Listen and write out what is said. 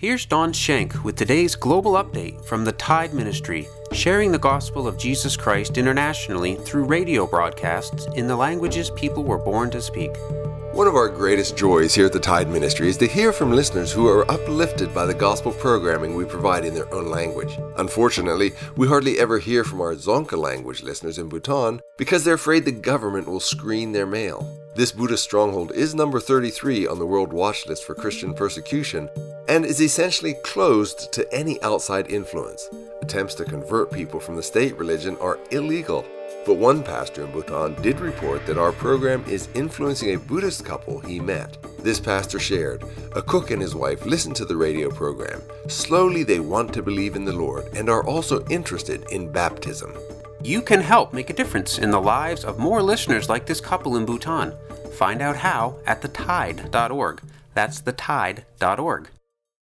Here's Don Schenk with today's global update from the Tide Ministry, sharing the gospel of Jesus Christ internationally through radio broadcasts in the languages people were born to speak. One of our greatest joys here at the Tide Ministry is to hear from listeners who are uplifted by the gospel programming we provide in their own language. Unfortunately, we hardly ever hear from our Dzongkha language listeners in Bhutan because they're afraid the government will screen their mail. This Buddhist stronghold is number 33 on the World Watch List for Christian persecution and is essentially closed to any outside influence. Attempts to convert people from the state religion are illegal. But one pastor in Bhutan did report that our program is influencing a Buddhist couple he met. This pastor shared, a cook and his wife listen to the radio program. Slowly they want to believe in the Lord and are also interested in baptism. You can help make a difference in the lives of more listeners like this couple in Bhutan. Find out how at thetide.org. That's thetide.org.